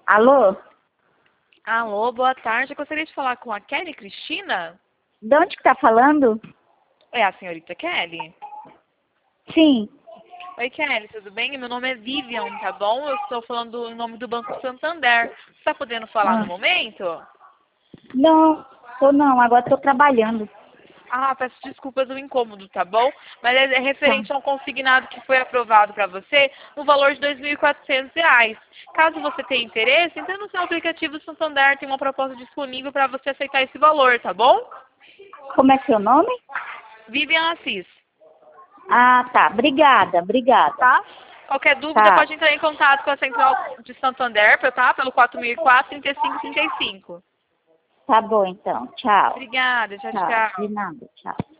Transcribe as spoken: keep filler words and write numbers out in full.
Alô? Alô, boa tarde. Eu gostaria de falar com a Kelly Cristina. De onde que tá falando? É a senhorita Kelly? Sim. Oi, Kelly, tudo bem? Meu nome é Vivian, tá bom? Eu estou falando em nome do Banco Santander. Você está podendo falar Ah. no momento? Não, tô não, agora tô trabalhando. Ah, peço desculpas do incômodo, tá bom? Mas é é Tá. referente a um consignado que foi aprovado para você no valor de dois mil e quatrocentos reais. Caso você tenha interesse, entre no seu aplicativo Santander, tem uma proposta disponível para você aceitar esse valor, tá bom? Como é seu nome? Vivian Assis, Ah, tá. Obrigada, obrigada. tá? Qualquer dúvida Tá. pode entrar em contato com a Central de Santander, tá? Pelo quatro mil e quatro, trinta e cinco, trinta e cinco. Tá bom então. Tchau. Obrigada, tchau, Tchau. De tchau. nada. Tchau.